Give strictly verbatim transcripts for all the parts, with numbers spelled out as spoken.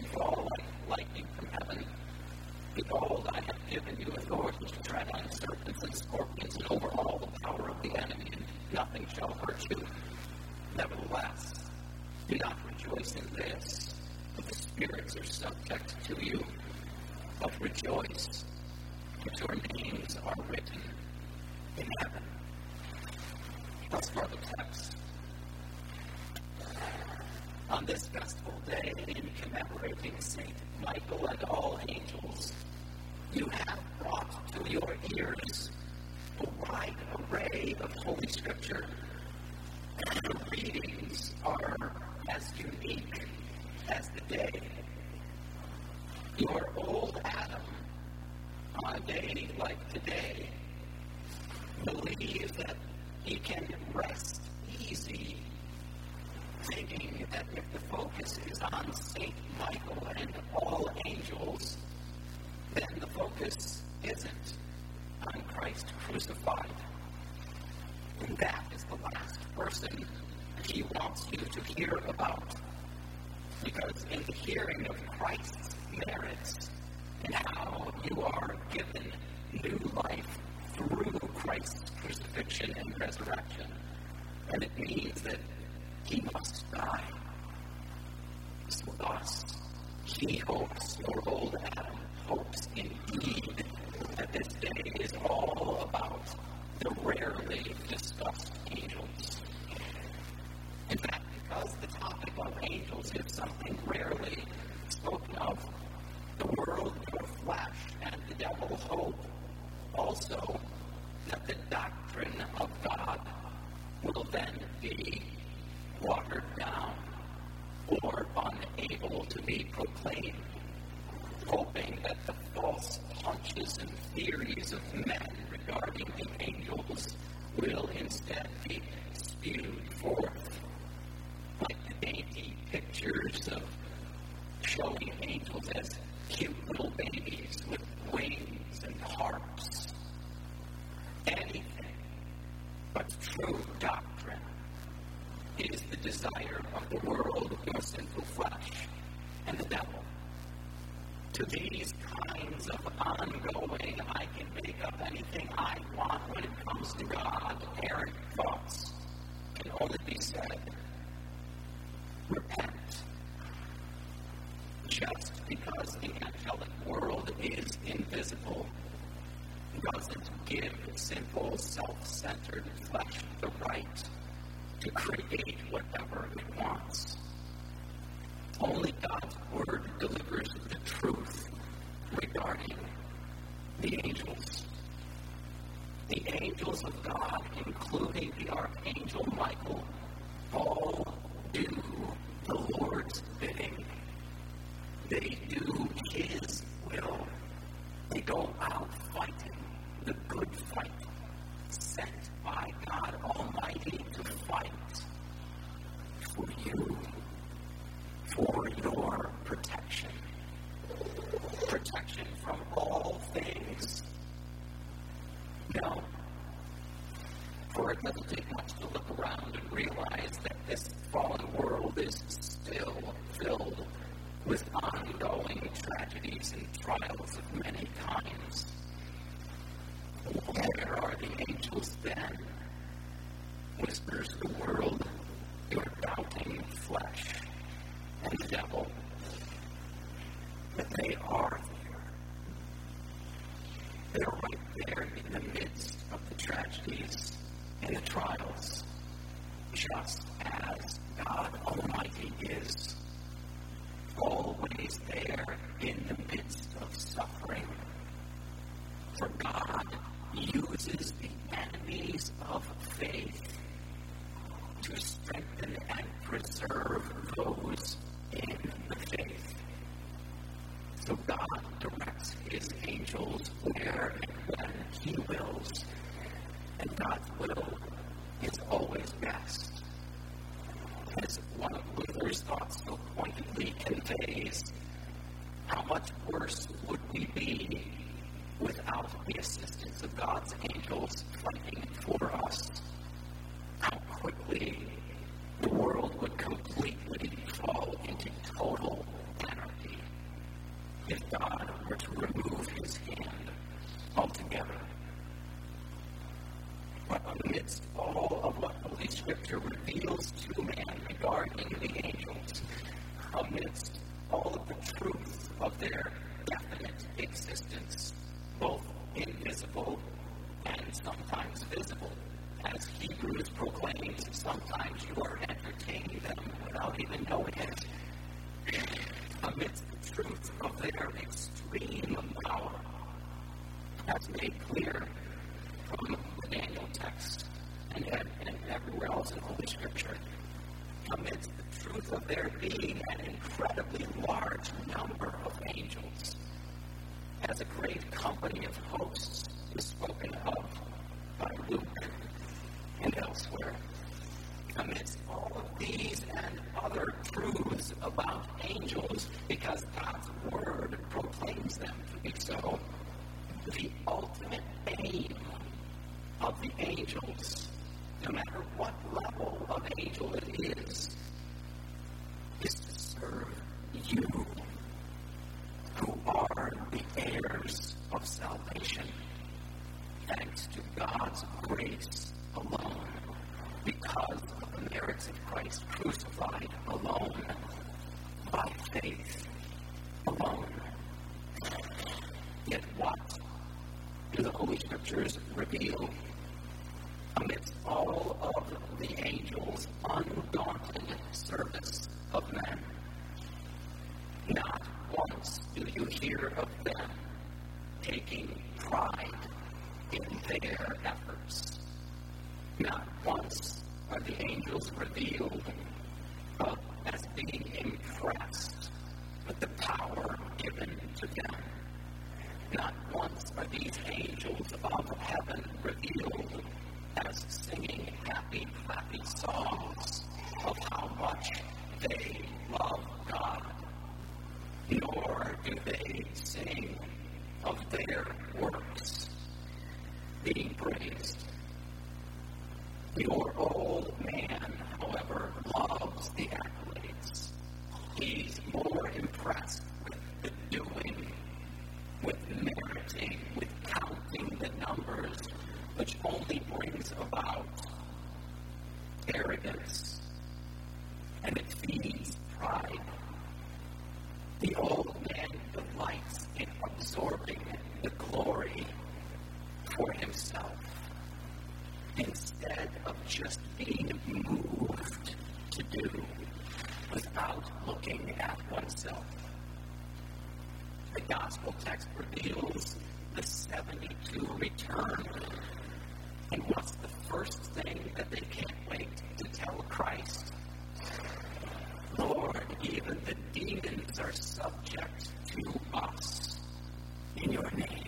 fall like lightning from heaven. Behold, I have given you authority to tread on serpents and scorpions and over all the power of the enemy, and nothing shall hurt you. Nevertheless, do not rejoice in this, that the spirits are subject to you, but rejoice that your names are written in heaven. Thus far the text. On this festival day, in commemorating Saint Michael and all angels, you have brought to your ears a wide array of Holy Scripture. The readings are as unique as the day. Your old Adam, on a day like today, believes that he can rest easy, thinking that if the focus is on Saint Michael and all angels, then the focus isn't on Christ crucified. And that is the last person he wants you to hear about. Because in the hearing of Christ's merits and how you are given new life through Christ's crucifixion and resurrection, and it means that he must die. So thus, he hopes, your old Adam hopes indeed, that this day is all about the rarely discussed angels. In fact, because the topic of angels is something rarely spoken of, the world, your flesh, and the devil hope also that the doctrine of God will then be watered down or unable to be proclaimed, hoping that the false hunches and theories of men regarding the angels will instead be spewed forth, like the dainty pictures of showing angels as cute little babies with wings and harps. Anything but true doctrine is the desire of the world, your sinful flesh, and the devil. To these kinds of ongoing, I can make up anything I want when it comes to God, errant thoughts can only be said, repent. Just because the angelic world is invisible doesn't give simple, self-centered flesh the right to create whatever it wants. Only God's Word delivers the truth regarding the angels. The angels of God, including the Archangel Michael, all do the Lord's bidding. They do His will. They go out fighting the good fight, sent by God Almighty to fight for you, for your protection. Protection from all things. No. For it doesn't take much to look around and realize that this fallen world is still filled with ongoing tragedies and trials of many kinds. Where are the angels then? Whispers the world, your doubting flesh, and the devil. But they are there. They're right there in the midst of the tragedies and the trials, just as God Almighty is. Always there in the midst of suffering. For God uses the enemies of faith to strengthen and preserve those in the faith. So God directs His angels where and when He wills, and God's will is always best. As one of Luther's thoughts so pointedly conveys, how much worse would we be without the assistance of God's angels fighting for us? How quickly the world would completely fall into total anarchy. their definite existence, both invisible and sometimes visible. As Hebrews proclaims, sometimes you are entertaining them without even knowing it. Amidst the truth of their extreme power, as made clear from the Daniel text and, and everywhere else in Holy Scripture, amidst the truth of there being an incredibly large number of angels, as a great company of hosts is spoken of by Luke and elsewhere. Amidst all of these and other truths about angels, because God's Word proclaims them to be so, the ultimate aim of the angels, no matter what level of angel it is, is to serve you, who are the heirs of salvation, thanks to God's grace alone, because of the merits of Christ crucified alone, by faith alone. Yet what do the Holy Scriptures reveal? Amidst all of the angels' undaunted service of men, not once do you hear of them taking pride in their efforts. Not once are the angels revealed uh, as being impressed with the power given to them. Not once are these angels of heaven revealed as singing happy, happy songs of how much they love God. Nor do they sing of their works being praised. Your old man, however, loves the accolades. He's more impressed with the doing, with meriting, with counting the numbers, which only brings about arrogance, and it feeds pride. The old man delights in absorbing the glory for himself, instead of just being moved to do without looking at oneself. The gospel text reveals the seventy-two return, and what's the first thing that they can't wait to tell Christ? Lord, even the demons are subject to us in your name.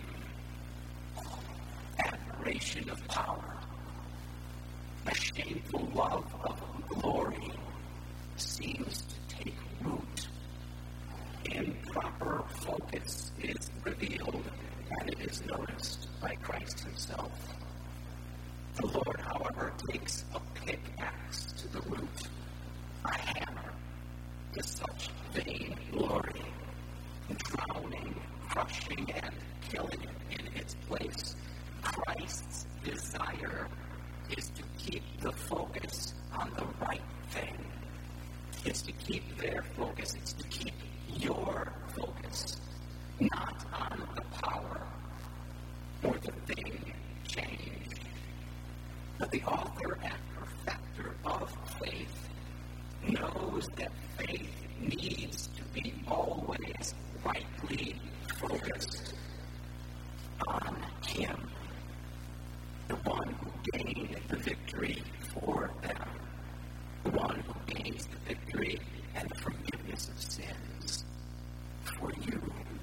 Admiration of power, a shameful love of glory seems to take root. Improper focus is revealed, and it is noticed by Christ himself. The Lord, however, takes a pickaxe to the root, a hammer to such vain glory, drowning, crushing, and killing it in its place. Christ's desire is to keep the focus on the right thing. It's to keep their focus. It's to keep your focus, not on the power or the thing changed. But the author and perfecter of faith knows that faith needs to be always rightly focused on Him, the one who gained the victory for them, the one who gains the victory and the forgiveness of sins for you.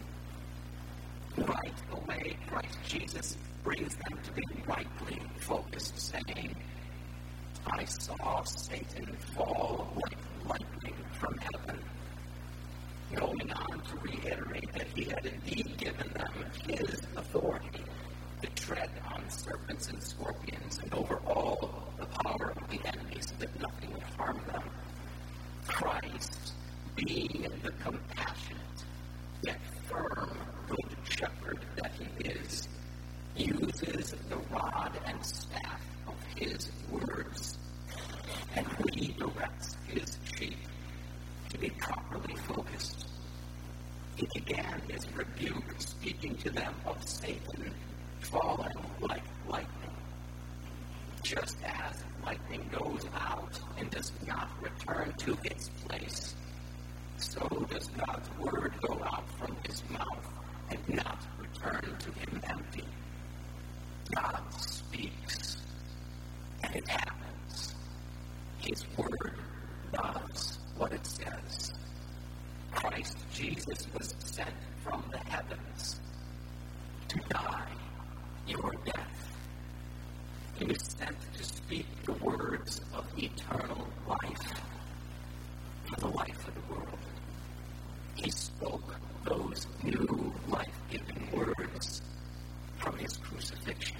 Right away, Christ Jesus brings them to be rightly focused, saying, I saw Satan fall like lightning from heaven, going on to reiterate that he had indeed given them his authority to tread on serpents and scorpions and over all the power of the enemy so that nothing would harm them. Christ, being the compassionate yet firm good shepherd that he is, uses the rod and staff of his words and redirects his sheep to be properly focused. He began his rebuke speaking to them of Satan falling like lightning. Just as lightning goes out and does not return to its place, so does God's word go out from his mouth and not return to him empty. God speaks, and it happens. His word does what it says. Christ Jesus was sent from the heavens to die your death. He was sent to speak the words of eternal life for the life of the world. He spoke those new life-giving words from his crucifixion.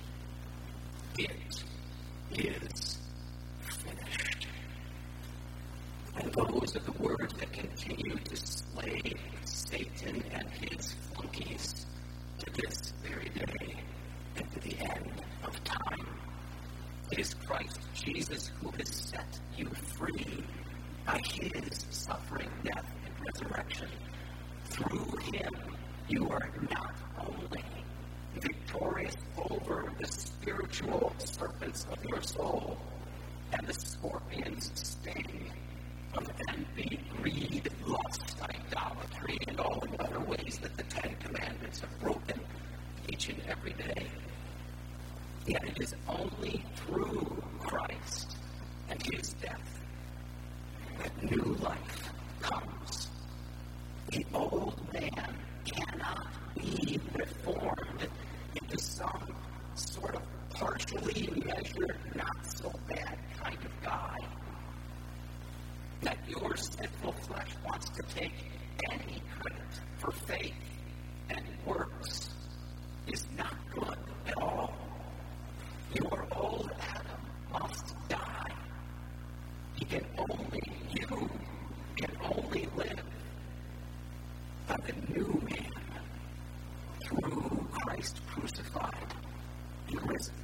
It is finished. And those are the words that continue to slay Satan and his flunkies to this very day and to the end of time. It is Christ Jesus who has set you free by his suffering, death, and resurrection. Through him, you are not only victorious over the spiritual serpents of your soul and the scorpion's sting of envy, greed, lust, idolatry, and all the other ways that the Ten Commandments have broken each and every day. Yet it is only through Christ and his death that new life comes. The old man cannot be reformed into some sort of partially measured, not so bad kind of guy. That your sinful flesh wants to take any credit for faith and works is not good at all. Your old Adam must die. He can only, you can only live by the new man through Christ crucified and risen.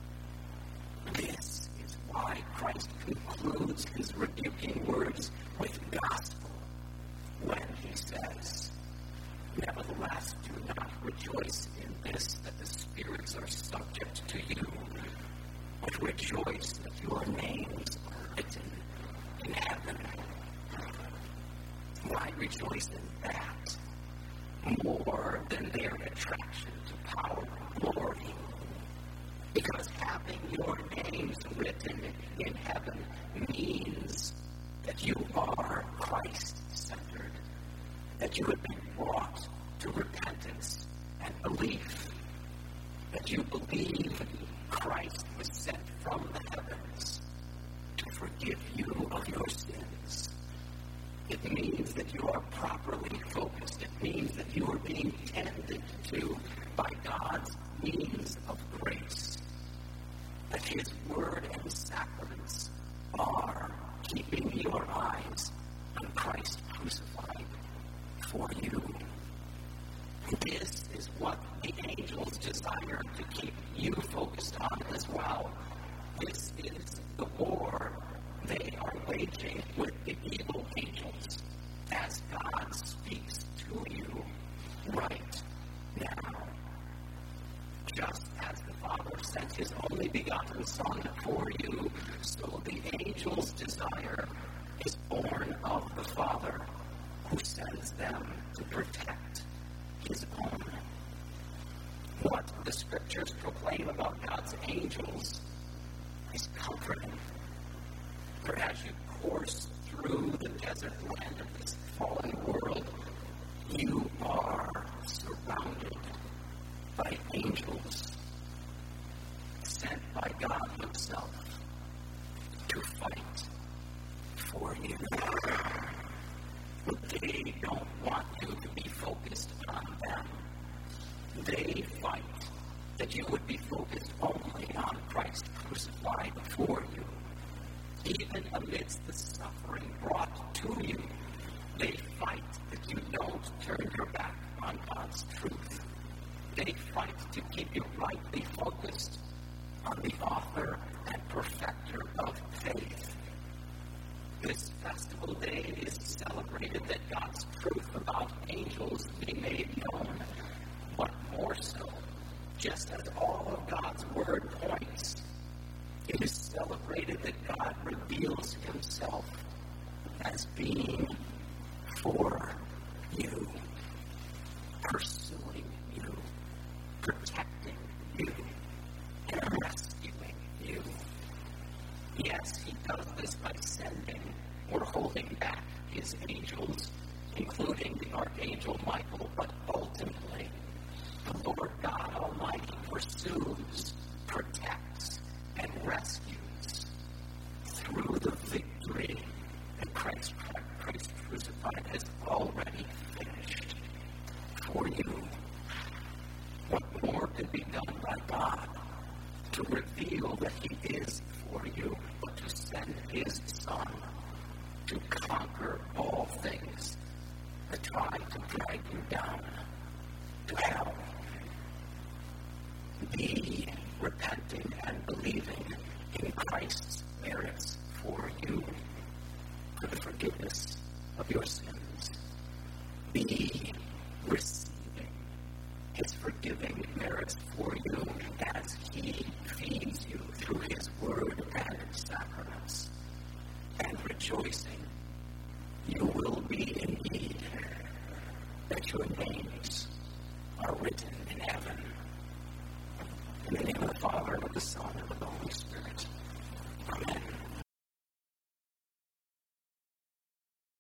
This is why Christ concludes his rebuking words with gospel when he says, "Nevertheless, do not rejoice in this, that the spirits are subject to you, but rejoice that your names are written in heaven." Why rejoice in that more than their attraction to power and glory? Because having your names written in heaven means that you are Christ-centered, that you have been brought to repentance and belief, that you believe Christ was sent from the heavens to forgive you of your sins. It means that you are properly focused. It means that you are being tended to by God's means of grace. That his word and sacraments are keeping your eyes on Christ crucified for you. This is what the angels desire to keep you focused on as well. This is the war they are waging with the evil angels as God speaks to you right now. Just as the Father sent his only begotten Son for you, so the angel's desire is born of the Father, who sends them to protect his own. What the Scriptures proclaim about God's angels is comforting. For as you course through the desert land of this fallen world, you are surrounded by angels sent by God himself to fight for you. But they don't want you to be focused on them. They fight that you would be focused only on Christ crucified for you. Even amidst the suffering brought to you, they fight that you don't turn your back on God's truth. They fight to keep you rightly focused on the author and perfecter of faith. This festival day is celebrated that God's truth about angels be made known, but more so, just as all of God's word points, it is celebrated that God reveals himself as being for you, pursuing you, protecting you, and rescuing you. Yes, he does this by sending or holding back his angels, including the Archangel Michael, but ultimately, the Lord God Almighty pursues, protects, and rescues through the victory that Christ, Christ crucified has already finished for you. What more could be done by God to reveal that he is for you, but to send his Son to conquer all things that try to drag you down to hell? Be repenting and believing in Christ's merits for you, for the forgiveness of your sins. Be receiving his forgiving merits for you as he feeds you through his word and sacraments, and rejoicing you will be indeed that your names are written in heaven. In the name of the Father, and of the Son,